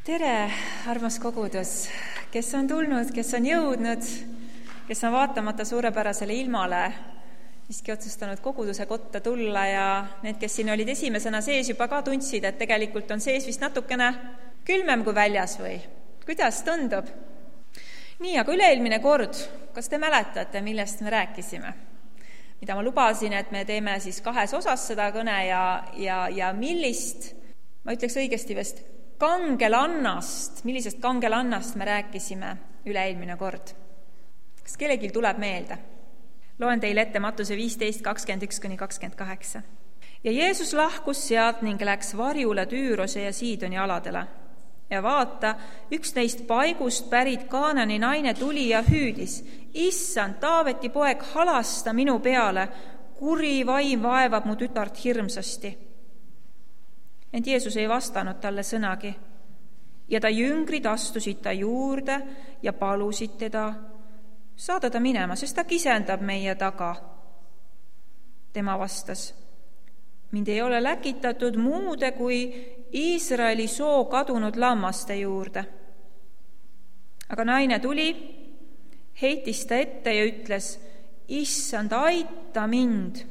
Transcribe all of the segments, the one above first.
Tere, armas kogudus, kes on tulnud, kes on jõudnud, kes on vaatamata suurepärasele ilmale siiski otsustanud koguduse kotta tulla ja need, kes siin olid esimesena sees, juba ka tundsid, et tegelikult on sees vist natukene külmem kui väljas või kuidas tundub? Nii, aga üleilmine kord, kas te mäletate, millest me rääkisime? Mida ma lubasin, et me teeme siis 2 osas seda kõne ja millist, ma ütleks õigesti vist, millisest kangelannast me rääkisime üleilmine kord? Kas kellelgi tuleb meelde? Loen teile ette Mattuse 15:21-28. Ja Jeesus lahkus sealt ning läks varjule Tüürose ja Siidoni aladele. Ja vaata, üks neist paigust pärit Kaanani naine tuli ja hüüdis: Issand, Taaveti poeg, halasta minu peale, kuri vaim vaevab mu tütart hirmsasti. Ent Jeesus ei vastanud talle sõnagi ja ta jüngrid astusid ta juurde ja palusid teda saada ta minema, sest ta kisendab meie taga. Tema vastas: mind ei ole läkitatud muude kui Iisraeli soo kadunud lammaste juurde. Aga naine tuli, heitis ta ette ja ütles: Issand, aita mind.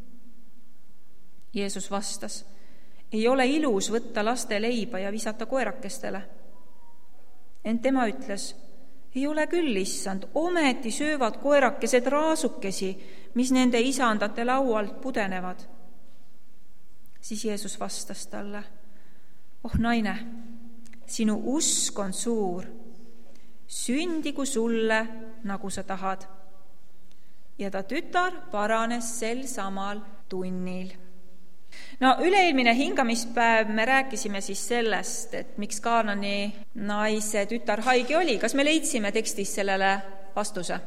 Jeesus vastas: ei ole ilus võtta laste leiba ja visata koerakestele. Ent tema ütles: ei ole küll, Issand, ometi söövad koerakesed raasukesi, mis nende isandate laualt pudenevad. Siis Jeesus vastas talle: oh naine, sinu usk on suur, sündigu sulle, nagu sa tahad. Ja ta tütar paranes sel samal tunnil. No üleilmine hingamispäev me rääkisime siis sellest, et miks Kaanani naise tütar haige oli. Kas me leidsime tekstis sellele vastuse?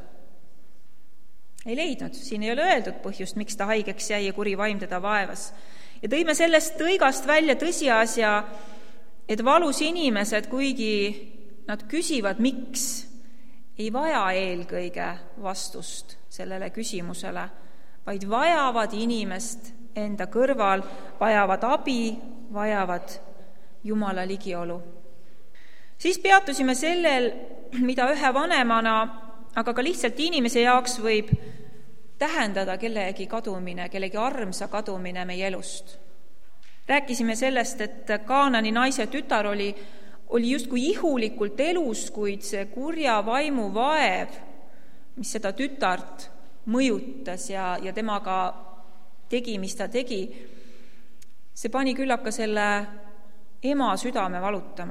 Ei leidnud. Siin ei ole öeldud põhjust, miks ta haigeks jäi ja kuri vaim teda vaevas. Ja tõime sellest tõigast välja tõsiasja, et valus inimesed, kuigi nad küsivad, miks, ei vaja eelkõige vastust sellele küsimusele, vaid vajavad inimest enda kõrval, vajavad abi, vajavad Jumala ligiolu. Siis peatusime sellel, mida ühe vanemana, aga ka lihtsalt inimese jaoks võib tähendada kellegi kadumine, kellegi armsa kadumine meie elust. Rääkisime sellest, et Kaanani naise tütar oli justkui ihulikult elus, kuid see kurja vaimu vaev, mis seda tütart mõjutas ja temaga tegi, mis ta tegi, see pani küllap ka selle ema südame valutama.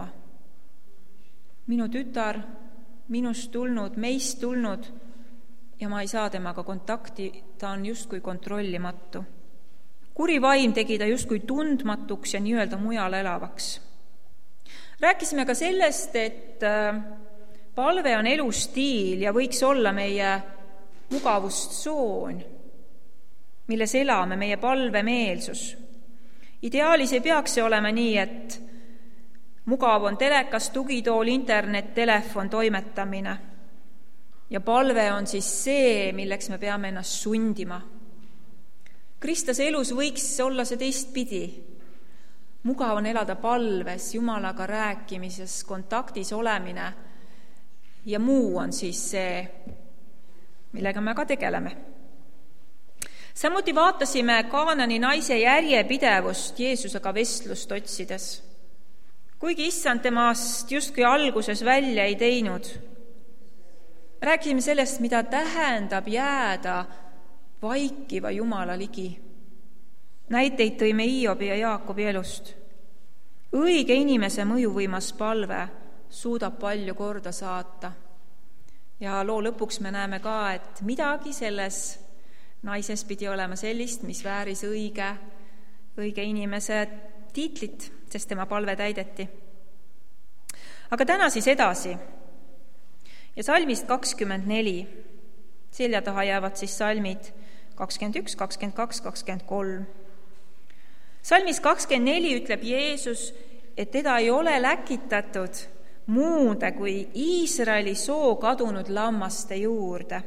Minu tütar, minust tulnud, meist tulnud ja ma ei saa temaga kontakti, ta on justkui kontrollimatu. Kuri vaim tegi ta justkui tundmatuks ja nii-öelda mujal elavaks. Rääkisime ka sellest, et palve on elustiil ja võiks olla meie mugavustsoon, milles elame, meie palvemeelsus. Ideaalis ei peaks see olema nii, et mugav on telekas, tugitool, internet, telefon, toimetamine. Ja palve on siis see, milleks me peame ennast sundima. Kristlase elus võiks olla see teistpidi. Mugav on elada palves, Jumalaga rääkimises, kontaktis olemine ja muu on siis see, millega me ka tegeleme. Samuti vaatasime Kaanani naise järjepidevust Jeesusega vestlust otsides. Kuigi Issand temast justkui alguses välja ei teinud, rääkisime sellest, mida tähendab jääda vaikiva Jumala ligi. Näiteid tõime Hiobi ja Jaakobi elust. Õige inimese mõjuvõimas palve suudab palju korda saata. Ja loo lõpuks me näeme ka, et midagi selles naises pidi olema sellist, mis vääris õige inimese tiitlit, sest tema palve täideti. Aga täna siis edasi. Ja salmist 24. Selja taha jäävad siis salmid 21, 22, 23. Salmis 24 ütleb Jeesus, et teda ei ole läkitatud muude kui Iisraeli soo kadunud lammaste juurde.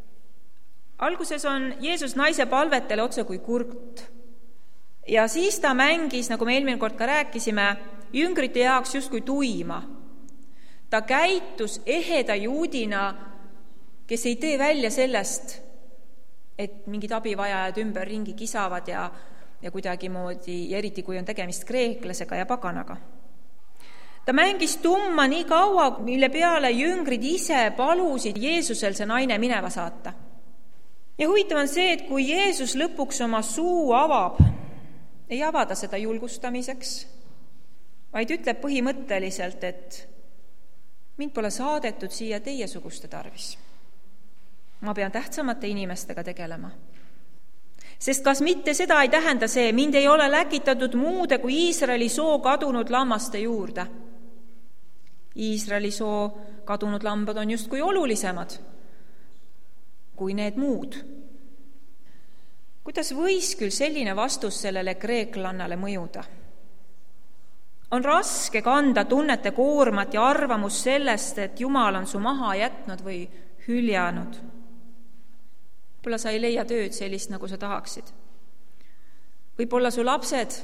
Alguses on Jeesus naise palvetele otse kui kurt. Ja siis ta mängis, nagu me eelmine kord ka rääkisime, jüngrite jaoks justkui tuima. Ta käitus eheda juudina, kes ei tee välja sellest, et mingid abivajajad ümberringi kisavad ja kuidagimoodi, ja eriti kui on tegemist kreeklasega ja paganaga. Ta mängis tumma nii kaua, mille peale jüngrid ise palusid Jeesusel see naine mineva saata. Ja huvitav on see, et kui Jeesus lõpuks oma suu avab, ei avada seda julgustamiseks, vaid ütleb põhimõtteliselt, et mind pole saadetud siia teiesuguste tarvis. Ma pean tähtsamate inimestega tegelema. Sest kas mitte seda ei tähenda see, mind ei ole läkitatud muude kui Iisraeli soo kadunud lammaste juurde. Iisraeli soo kadunud lambad on justkui olulisemad kui need muud. Kuidas võis küll selline vastus sellele kreeklannale mõjuda? On raske kanda tunnete koormat ja arvamus sellest, et Jumal on su maha jätnud või hüljanud. Võib-olla sa ei leia tööd sellist, nagu sa tahaksid. Võib-olla su lapsed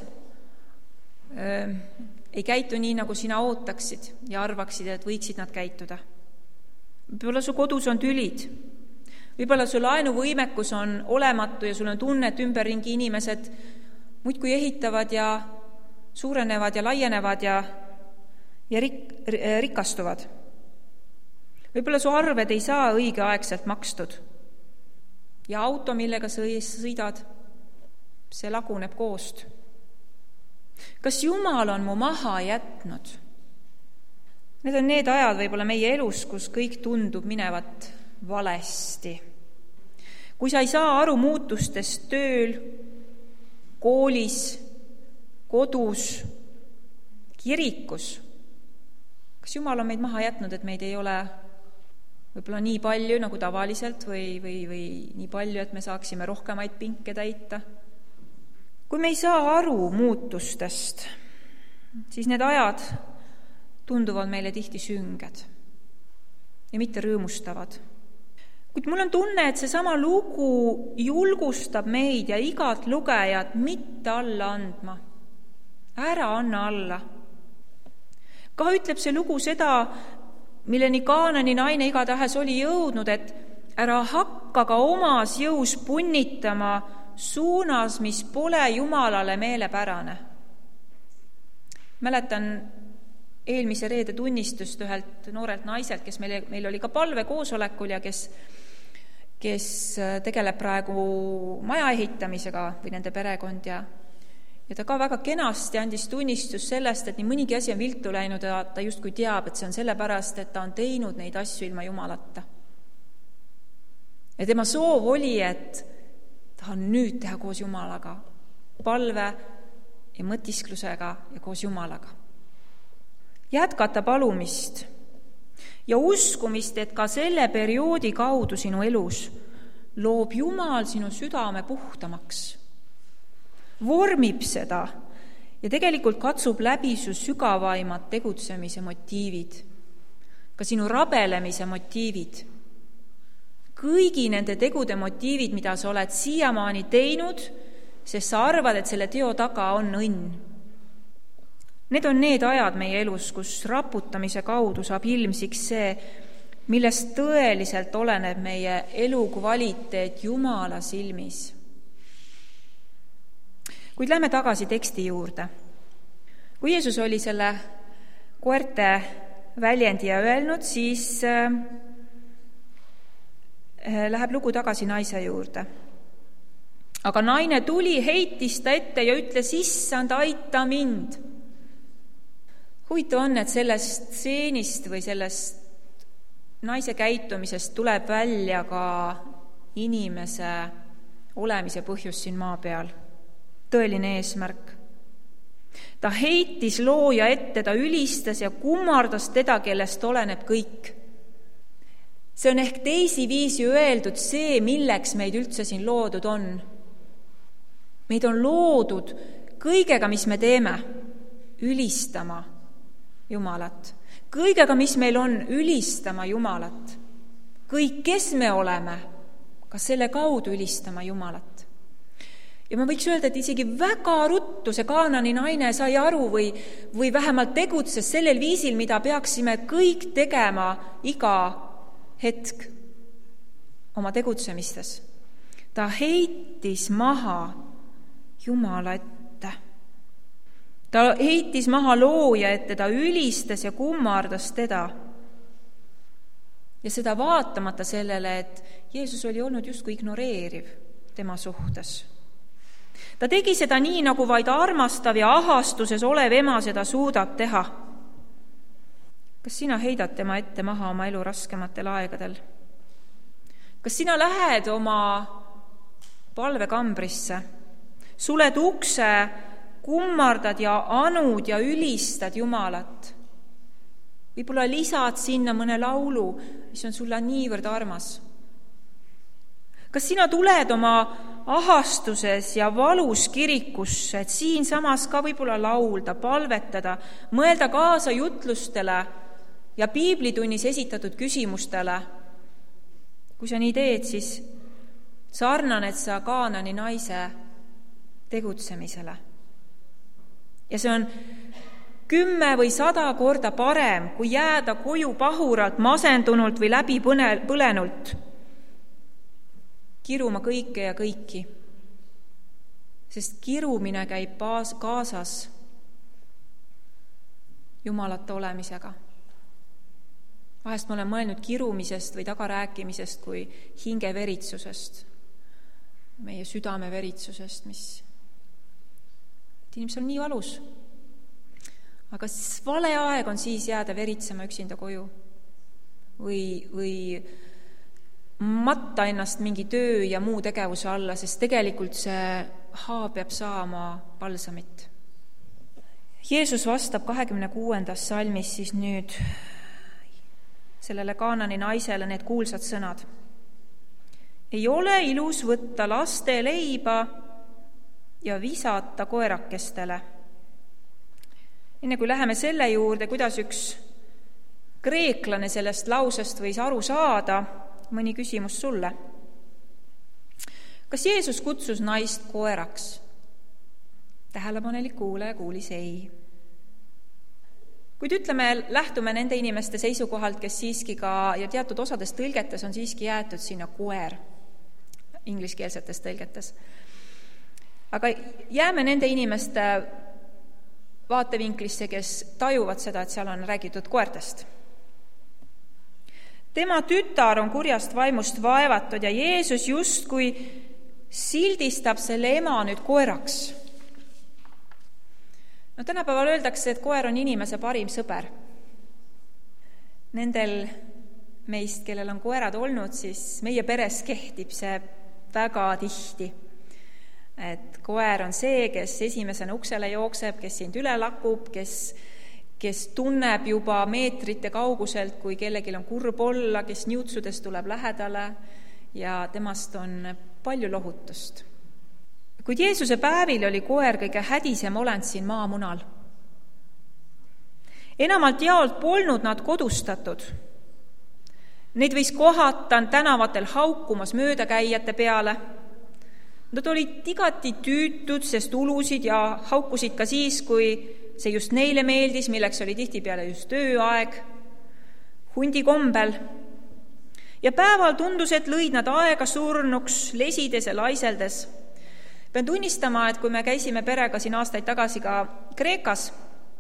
ei käitu nii, nagu sina ootaksid ja arvaksid, et võiksid nad käituda. Võib-olla su kodus on tülid. Võib-olla su laenuvõimekus on olematu ja sul on tunne, et ümberringi inimesed muidkui ehitavad ja suurenevad ja laienevad ja rikastuvad. Võib-olla su arved ei saa õigeaegselt makstud. Ja auto, millega sõidad, see laguneb koost. Kas Jumal on mu maha jätnud? Need on need ajad võib-olla meie elus, kus kõik tundub minevat valesti. Kui sa ei saa aru muutustest tööl, koolis, kodus, kirikus, kas Jumal on meid maha jätnud, et meid ei ole võib-olla nii palju nagu tavaliselt või nii palju, et me saaksime rohkemaid pinke täita? Kui me ei saa aru muutustest, siis need ajad tunduvad meile tihti sünged ja mitte rõõmustavad. Kuid mul on tunne, et seesama lugu julgustab meid ja igat lugejat mitte alla andma. Ära anna alla. Ka ütleb see lugu seda, milleni Kaanani naine igatahes oli jõudnud, et ära hakka ka omas jõus punnitama suunas, mis pole Jumalale meelepärane. Mäletan eelmise reede tunnistust ühelt noorelt naiselt, kes meil oli ka palvekoosolekul ja kes tegeleb praegu maja ehitamisega või nende perekond ja ta ka väga kenasti andis tunnistus sellest, et nii mõnigi asi on viltu läinud ja ta justkui teab, et see on sellepärast, et ta on teinud neid asju ilma Jumalata. Ja tema soov oli, et tahan nüüd teha koos Jumalaga, palve ja mõtisklusega ja koos Jumalaga. Jätkata palumist ja uskumist, et ka selle perioodi kaudu sinu elus loob Jumal sinu südame puhtamaks, vormib seda ja tegelikult katsub läbi su sügavaimad tegutsemise motiivid, ka sinu rabelemise motiivid, kõigi nende tegude motiivid, mida sa oled siiamaani teinud, sest sa arvad, et selle teo taga on õnn. Need on need ajad meie elus, kus raputamise kaudu saab ilmsiks see, millest tõeliselt oleneb meie elukvaliteet Jumala silmis. Kuid lähme tagasi teksti juurde. Kui Jeesus oli selle koerte väljendi öelnud, siis läheb lugu tagasi naise juurde. Aga naine tuli, heitis ta ette ja ütles, issand, aita mind. Huvitav on, et sellest stseenist või sellest naise käitumisest tuleb välja ka inimese olemise põhjus siin maa peal. Tõeline eesmärk. Ta heitis looja ette, ta ülistas ja kummardas teda, kellest oleneb kõik. See on ehk teisiviisi öeldud see, milleks meid üldse siin loodud on. Meid on loodud kõigega, mis me teeme, ülistama Jumalat. Kõigega, mis meil on, ülistama Jumalat. Kõik, kes me oleme, ka selle kaudu ülistama Jumalat. Ja ma võiks öelda, et isegi väga ruttu see Kaanani naine sai aru või vähemalt tegutses sellel viisil, mida peaksime kõik tegema iga hetk oma tegutsemistes. Ta heitis maha Jumala ette. Ta heitis maha looja ette, ta ülistas ja kummardas teda. Ja seda vaatamata sellele, et Jeesus oli olnud justkui ignoreeriv tema suhtes. Ta tegi seda nii, nagu vaid armastav ja ahastuses olev ema seda suudab teha. Kas sina heidad tema ette maha oma elu raskematel aegadel? Kas sina lähed oma palvekambrisse, suled ukse, kummardad ja anud ja ülistad Jumalat? Võib-olla lisad sinna mõne laulu, mis on sulle niivõrd armas. Kas sina tuled oma ahastuses ja valus kirikusse, et siin samas ka võib-olla laulda, palvetada, mõelda kaasa jutlustele ja piiblitunnis esitatud küsimustele? Kui sa nii teed, siis sarnaned sa Kaanani naise tegutsemisele. Ja see on 10 või 100 korda parem, kui jääda koju pahuralt, masendunult või läbi põlenult, kiruma kõike ja kõiki. Sest kirumine käib kaasas Jumalata olemisega. Vahest ma olen mõelnud kirumisest või tagarääkimisest kui hingeveritsusest, meie südameveritsusest, mis inimesel on nii valus. Aga vale aeg on siis jääda veritsema üksinda koju või matta ennast mingi töö ja muu tegevuse alla, sest tegelikult see haav peab saama palsamit. Jeesus vastab 26. salmis siis nüüd sellele Kaanani naisele need kuulsad sõnad. Ei ole ilus võtta laste leiba ja visata koerakestele. Enne kui läheme selle juurde, kuidas üks kreeklane sellest lausest võis aru saada, mõni küsimus sulle. Kas Jeesus kutsus naist koeraks? Tähelepanelik kuulaja kuulis ei. Kuid lähtume nende inimeste seisukohalt, kes siiski ka, ja teatud osades tõlgetes on siiski jäetud sinna koer, ingliskeelsetes tõlgetes. Aga jääme nende inimeste vaatevinklisse, kes tajuvad seda, et seal on räägitud koertest. Tema tütar on kurjast vaimust vaevatud ja Jeesus justkui sildistab selle ema nüüd koeraks. No, tänapäeval öeldakse, et koer on inimese parim sõber. Nendel meist, kellel on koerad olnud, siis meie peres kehtib see väga tihti. Et koer on see, kes esimesena uksele jookseb, kes sind üle lakub, kes tunneb juba meetrite kauguselt, kui kellelgi on kurb olla, kes niutsudes tuleb lähedale ja temast on palju lohutust. Kuid Jeesuse päevil oli koer kõige hädisem olend siin maamunal. Enamalt jaolt polnud nad kodustatud. Neid võis kohata tänavatel haukumas möödakäijate peale. Nad olid igati tüütud, sest ulusid ja haukusid ka siis, kui see just neile meeldis, milleks oli tihtipeale just tööaeg, hundi kombel. Ja päeval tundus, et lõid nad aega surnuks, lesides ja laiseldes. Pean tunnistama, et kui me käisime perega siin aastaid tagasi ka Kreekas,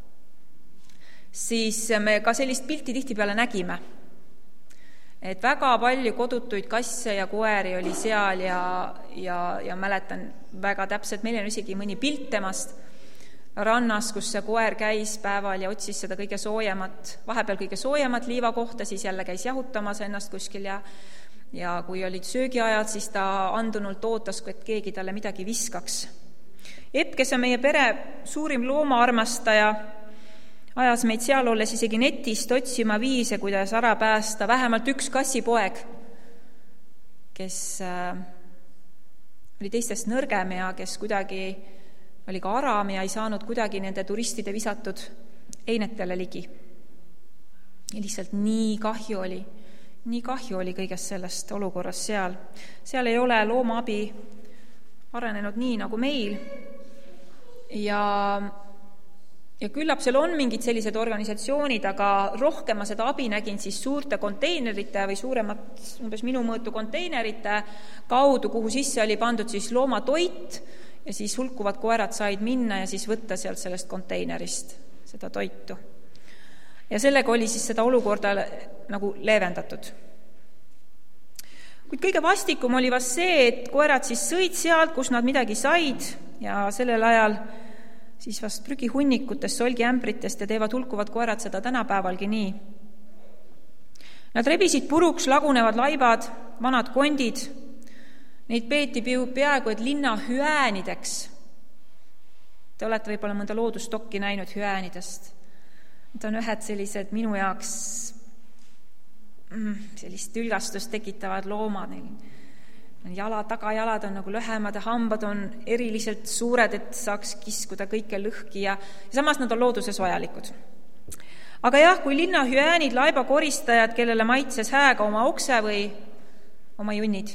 siis me ka sellist pilti tihtipeale nägime. Et väga palju kodutuid kasse ja koeri oli seal ja mäletan väga täpselt, meil on isegi mõni pilt temast rannas, kus see koer käis päeval ja otsis seda vahepeal kõige soojemat liivakohta, siis jälle käis jahutamas ennast kuskil ja kui olid söögiajad, siis ta andunult ootas, et keegi talle midagi viskaks. Epp, kes on meie pere suurim loomaarmastaja, ajas meid seal olles isegi netist otsima viise, kuidas ära päästa vähemalt üks kassipoeg, kes oli teistest nõrgem ja kes kuidagi oli ka aram ja ei saanud kuidagi nende turistide visatud einetele ligi. Ja lihtsalt nii kahju oli kõigest sellest olukorras seal. Seal ei ole loomaabi arenenud nii nagu meil ja küllap seal on mingid sellised organisatsioonid, aga rohkem ma seda abi nägin siis suurte konteinerite või suuremat, umbes minu mõõtu konteinerite kaudu, kuhu sisse oli pandud siis loomatoit ja siis hulkuvad koerad said minna ja siis võtta sealt sellest konteinerist seda toitu. Ja sellega oli siis seda olukorda nagu leevendatud. Kuid kõige vastikum oli vast see, et koerad siis sõid sealt, kus nad midagi said ja sellel ajal siis vast prügihunnikutest, solgiämbritest ja teevad hulkuvad koerad seda tänapäevalgi nii. Nad rebisid puruks lagunevad laibad, vanad kondid, neid peeti peaaegu et linna hüäänideks. Te olete võib-olla mõnda loodustokki näinud hüäänidest. Need on ühed sellised minu jaoks sellist ülgastust tekitavad loomad. Tagajalad on nagu lühemad ja hambad on eriliselt suured, et saaks kiskuda kõike lõhki ja samas nad on looduses vajalikud. Aga jah, kui linna hüäänid, laibakoristajad, kellele maitses hääga oma okse või oma junnid.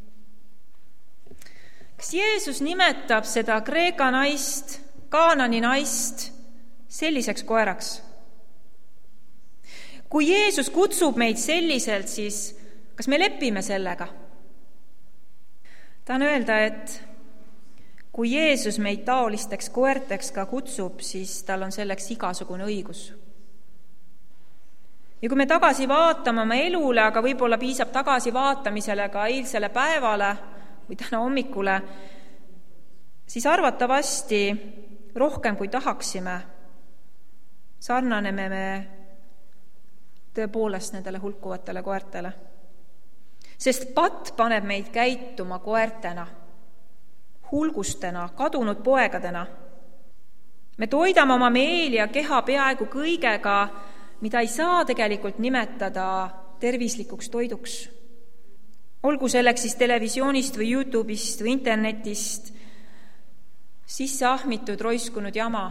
Kas Jeesus nimetab seda Kreeka naist, Kaanani naist selliseks koeraks? Kui Jeesus kutsub meid selliselt, siis kas me lepime sellega? Tahan öelda, et kui Jeesus meid taolisteks koerteks ka kutsub, siis tal on selleks igasugune õigus. Ja kui me tagasi vaatame oma elule, aga võib-olla piisab tagasi vaatamisele ka eilsele päevale või täna hommikule, siis arvatavasti rohkem kui tahaksime, sarnaneme me tõepoolest nendele hulkuvatele koertele. Sest patt paneb meid käituma koertena, hulgustena, kadunud poegadena. Me toidame oma meeli ja keha peaaegu kõigega, mida ei saa tegelikult nimetada tervislikuks toiduks. Olgu selleks siis televisioonist või YouTube'ist või internetist sisse ahmitud roiskunud jama.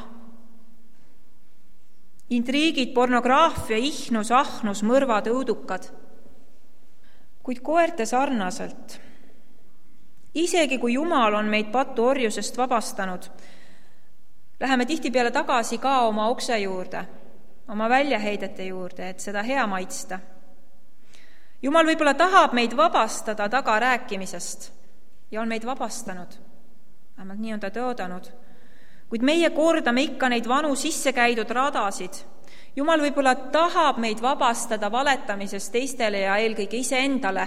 Intriigid, pornograafia, ihnus, ahnus, mõrvad, õudukad. Kuid koerte sarnaselt, isegi kui Jumal on meid patu orjusest vabastanud, läheme tihtipeale tagasi ka oma okse juurde, oma väljaheidete juurde, et seda hea maitsta. Jumal võib-olla tahab meid vabastada tagarääkimisest ja on meid vabastanud, vähemalt nii on ta tõodanud. Kuid meie kordame ikka neid vanu sisse käidud radasid. Jumal võib-olla tahab meid vabastada valetamisest teistele ja eelkõige iseendale.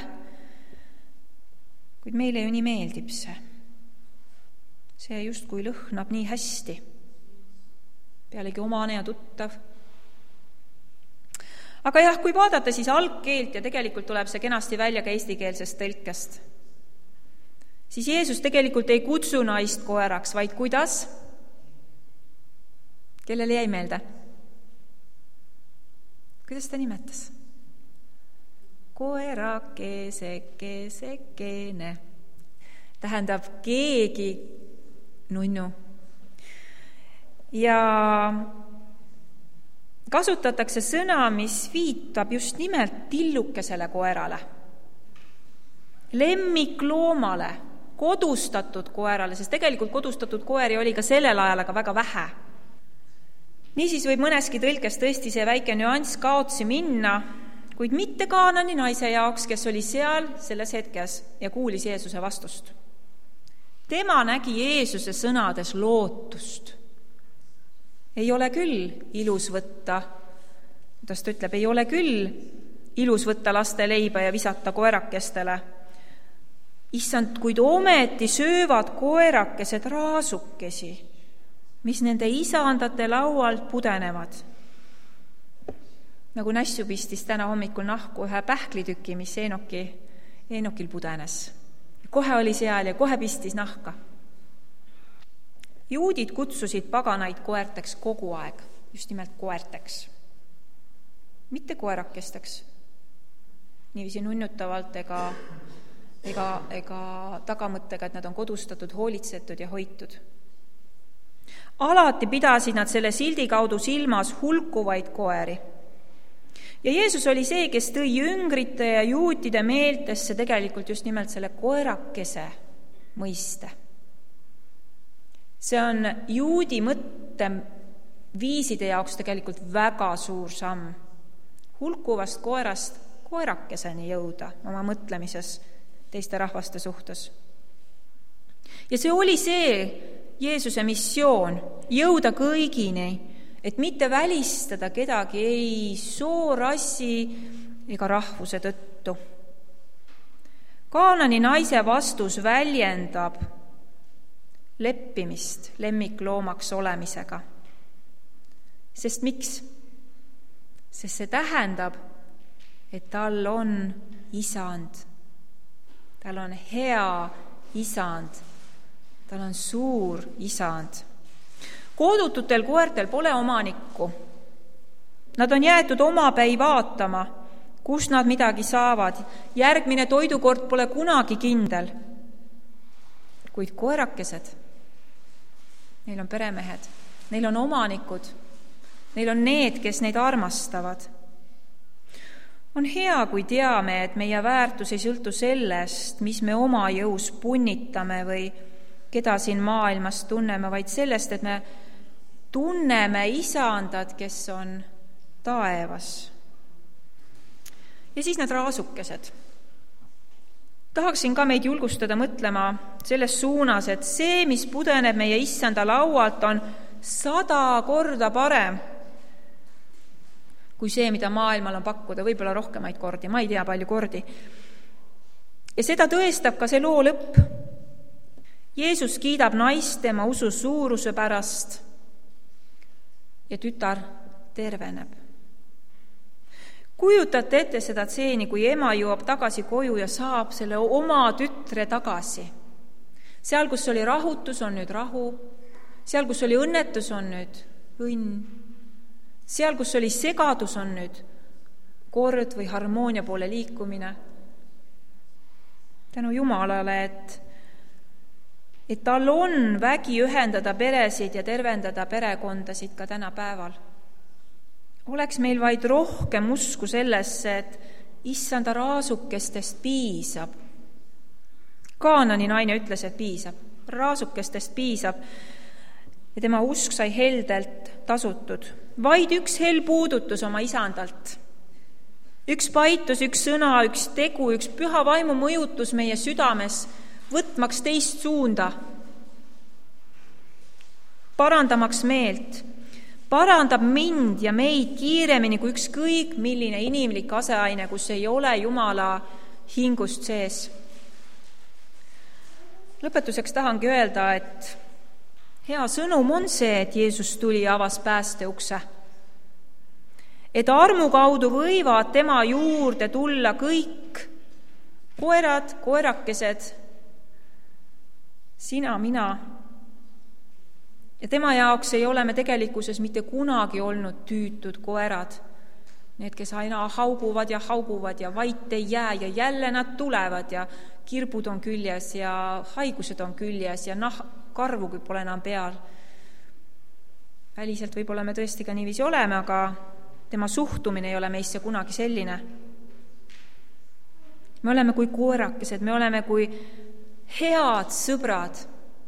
Kuid meile ju nii meeldib see. See justkui lõhnab nii hästi. Pealegi omane ja tuttav. Aga jah, kui vaadata siis algkeelt ja tegelikult tuleb see kenasti välja ka eestikeelsest tõlkest, siis Jeesus tegelikult ei kutsu naist koeraks, vaid kuidas? Kellele jäi meelde? Kuidas ta nimetas? Koerakesekene. Tähendab keegi nunnu. Ja kasutatakse sõna, mis viitab just nimelt tillukesele koerale. Lemmikloomale, kodustatud koerale, sest tegelikult kodustatud koeri oli ka sellel ajal aga väga vähe. Niisiis võib mõneski tõlkes tõesti see väike nüanss kaotsi minna, kuid mitte Kaanani naise jaoks, kes oli seal selles hetkes ja kuulis Jeesuse vastust. Tema nägi Jeesuse sõnades lootust. Ei ole küll ilus võtta, kuidas ta ütleb, ei ole küll ilus võtta laste leiba ja visata koerakestele. Issand, kuid ometi söövad koerakesed raasukesi, mis nende isandate laualt pudenevad. Nagu Nässu pistis täna hommikul nahku ühe pähklitüki, mis Eenokil pudenes. Kohe oli seal ja kohe pistis nahka. Juudid kutsusid paganaid koerteks kogu aeg, just nimelt koerteks. Mitte koerakesteks, niiviisi nunnutavalt ega tagamõttega, et nad on kodustatud, hoolitsetud ja hoitud. Alati pidasid nad selle sildi kaudu silmas hulkuvaid koeri. Ja Jeesus oli see, kes tõi jüngrite ja juutide meeltesse tegelikult just nimelt selle koerakese mõiste. See on juudi mõtteviiside jaoks tegelikult väga suur samm. Hulkuvast koerast koerakeseni jõuda oma mõtlemises teiste rahvaste suhtes. Ja see oli see Jeesuse missioon, jõuda kõigini, et mitte välistada kedagi ei soo, rassi ega rahvuse tõttu. Kaanani naise vastus väljendab leppimist lemmikloomaks olemisega. Sest miks? Sest see tähendab, et tal on isand. Tal on hea isand. Tal on suur isand. Koodututel koertel pole omanikku. Nad on jäetud omapäi vaatama, kus nad midagi saavad. Järgmine toidukord pole kunagi kindel. Kuid koerakesed, neil on peremehed, neil on omanikud, neil on need, kes neid armastavad. On hea, kui teame, et meie väärtus ei sõltu sellest, mis me oma jõus punnitame või keda siin maailmas tunneme, vaid sellest, et me tunneme isandat, kes on taevas. Ja siis need raasukesed. Tahaksin ka meid julgustada mõtlema selles suunas, et see, mis pudeneb meie issanda laualt, on 100 korda parem kui see, mida maailmal on pakkuda, võib-olla rohkemaid kordi, ma ei tea palju kordi. Ja seda tõestab ka see loo lõpp. Jeesus kiidab naist tema usu suuruse pärast ja tütar terveneb. Kujutate ette seda tseeni, kui ema jõuab tagasi koju ja saab selle oma tütre tagasi. Seal, kus oli rahutus, on nüüd rahu. Seal, kus oli õnnetus, on nüüd õnn. Seal, kus oli segadus, on nüüd kord või harmoonia poole liikumine. Tänu Jumalale, et tal on vägi ühendada peresid ja tervendada perekondasid ka tänapäeval. Oleks meil vaid rohkem usku sellesse, et issanda raasukestest piisab. Kaanani naine ütles, et piisab. Raasukestest piisab ja tema usk sai heldelt tasutud. Vaid üks hell puudutus oma isandalt. Üks paitus, üks sõna, üks tegu, üks püha vaimu mõjutus meie südames, võtmaks teist suunda, parandamaks meelt, parandab mind ja meid kiiremini kui ükskõik milline inimlik aseaine, kus ei ole Jumala hingust sees. Lõpetuseks tahangi öelda, et hea sõnum on see, et Jeesus tuli ja avas päästeukse. Et armu kaudu võivad tema juurde tulla kõik koerad, koerakesed, sina, mina. Ja tema jaoks ei ole me tegelikkuses mitte kunagi olnud tüütud koerad. Need, kes aina hauguvad ja vait ei jää ja jälle nad tulevad ja kirbud on küljes ja haigused on küljes ja karvugi pole enam peal. Väliselt võib-olla me tõesti ka niiviisi oleme, aga tema suhtumine ei ole meisse kunagi selline. Me oleme kui koerakesed, me oleme kui head sõbrad.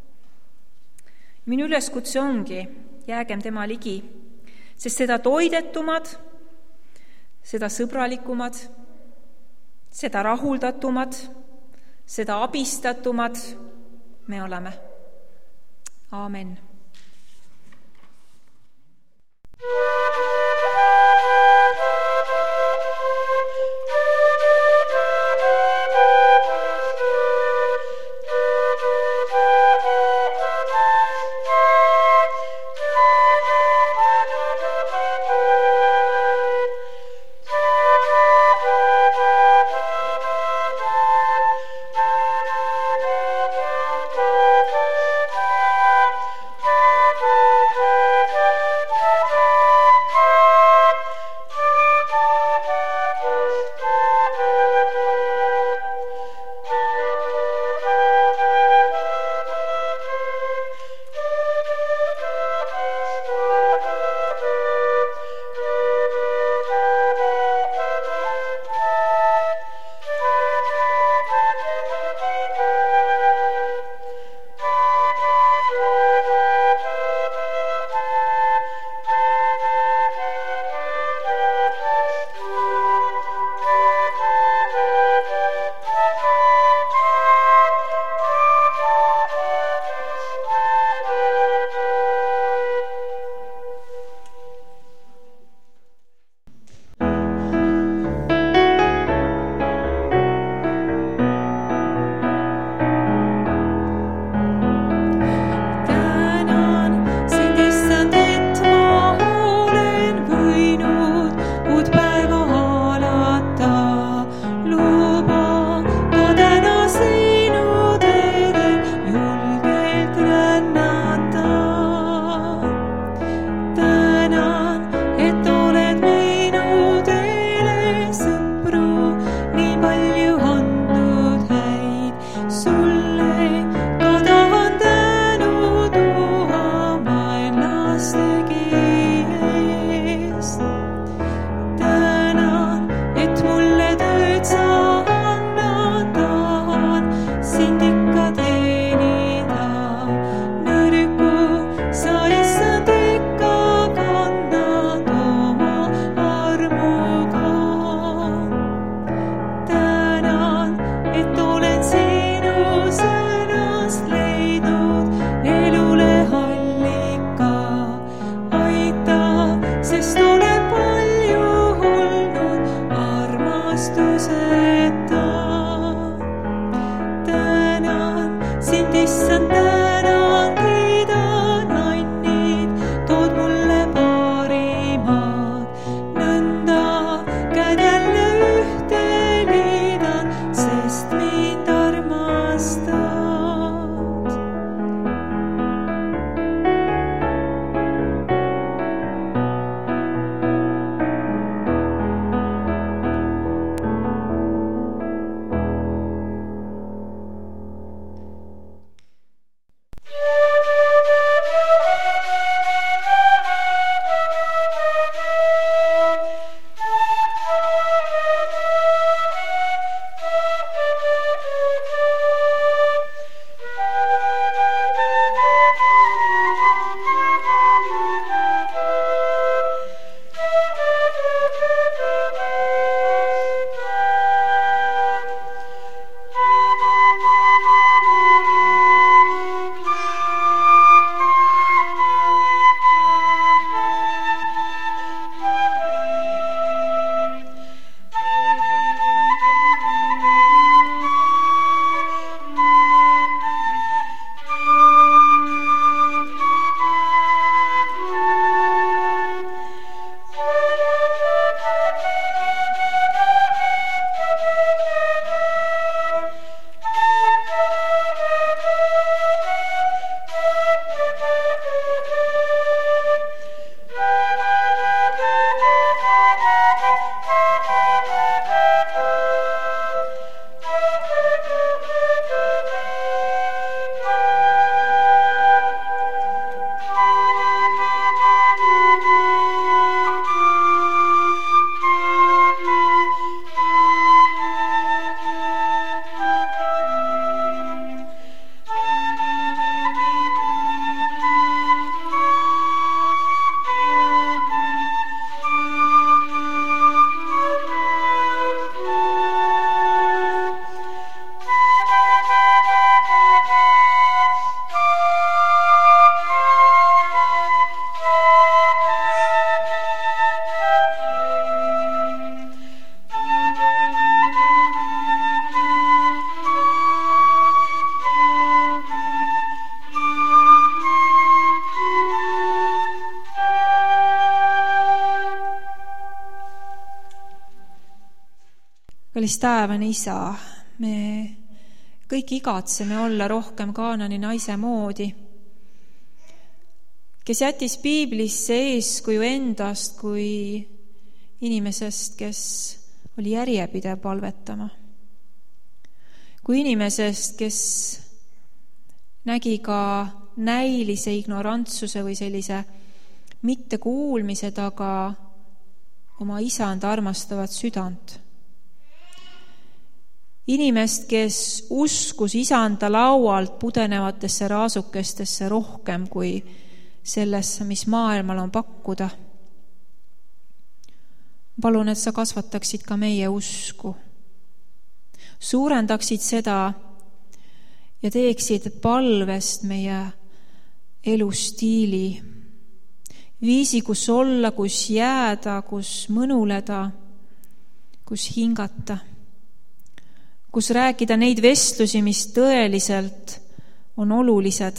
Minu üleskutse ongi, jäägem tema ligi, sest seda toidetumad, seda sõbralikumad, seda rahuldatumad, seda abistatumad me oleme. Aamen. armuga. Tänan, et olen sinu sõnast leidnud elule allika. Aita, sest olen palju olnud armastuseta. Tänan sind, issand, tänan, kiidan, annid, tood mulle parimad. Nõnda käed jälle ühte liidan, sest mind armastad. Kallis taevane Isa, me kõik igatseme olla rohkem Kaanani naise moodi, kes jättis piiblisse eeskuju endast kui inimesest, kes oli järjepidev palvetama. Kui inimesest, kes nägi ka näilise ignorantsuse või sellise mittekuulmise taga oma isanda armastavat südant. Inimest, kes uskus isanda laualt pudenevatesse raasukestesse rohkem kui sellesse, mis maailmal on pakkuda. Palun, et sa kasvataksid ka meie usku, suurendaksid seda ja teeksid palvest meie elustiili, viisi, kus olla, kus jääda, kus mõnuleda, kus hingata, kus rääkida neid vestlusi, mis tõeliselt on olulised.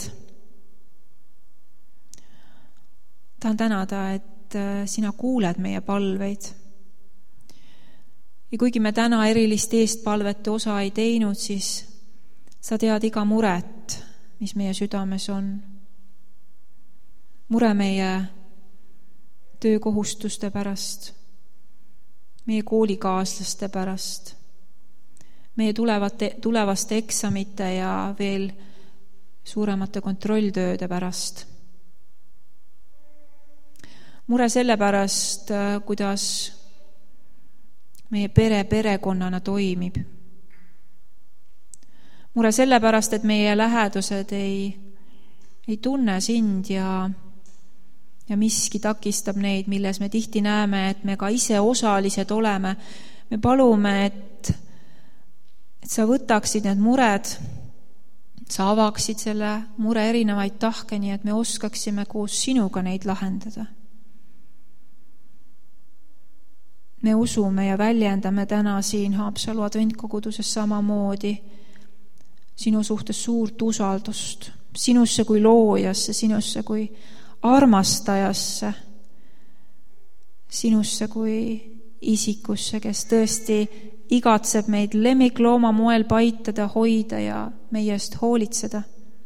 Tahan tänada, et sina kuuled meie palveid. Ja kuigi me täna erilist eestpalvete osa ei teinud, siis sa tead iga muret, mis meie südames on. Mure meie töökohustuste pärast, meie koolikaaslaste pärast, meie tulevaste eksamite ja veel suuremate kontrolltööde pärast. Mure selle pärast, kuidas meie pere perekonnana toimib. Mure selle pärast, et meie lähedused ei tunne sind ja ja miski takistab neid, milles me tihti näeme, et me ka ise osalised oleme. Me palume, et sa võtaksid need mured, sa avaksid selle mure erinevaid tahke, nii et me oskaksime koos sinuga neid lahendada. Me usume ja väljendame täna siin Haapsalu adventkoguduses samamoodi sinu suhtes suurt usaldust, sinusse kui loojasse, sinusse kui armastajasse, sinusse kui isikusse, kes tõesti igatseb meid lemmiklooma moel paitada, hoida ja meie eest hoolitseda.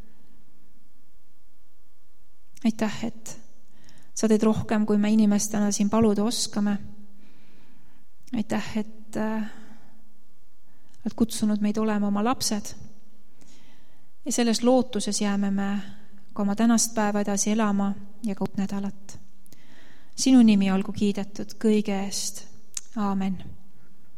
Aitäh, et sa teed rohkem, kui me inimestena siin paluda oskame. Aitäh, et oled kutsunud meid olema oma lapsed. Ja selles lootuses jääme me ka oma tänast päeva edasi elama ja ka uut nädalat. Sinu nimi olgu kiidetud kõige eest. Aamen.